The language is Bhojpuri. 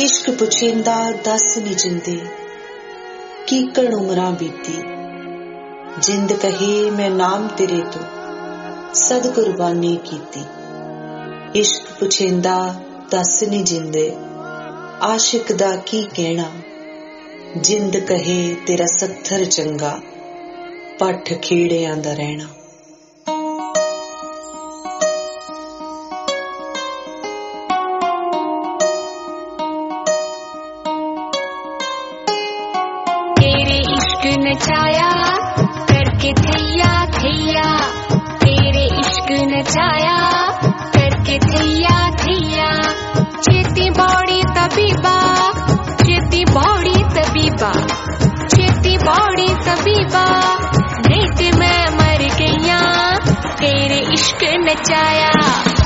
इश्क पुछेंदा दस नी जिंदे कीकण उमरां बीती। जिंद कहे मैं नाम तेरे तो सद कुर्बानी कीती। इश्क पुछेंदा दस नी जिंदे आशिक दा की कहना। जिंद कहे तेरा सत्थर चंगा पठ खेड़ियां दा रहना। नचाया करके थैया थैया, तेरे इश्क नचाया करके थैया थैया। चेती बौड़ी तबीबा, चेती बौड़ी तबीबा, चेती बौड़ी तबीबा, नहीं ते मैं मर गईया तेरे इश्क नचाया।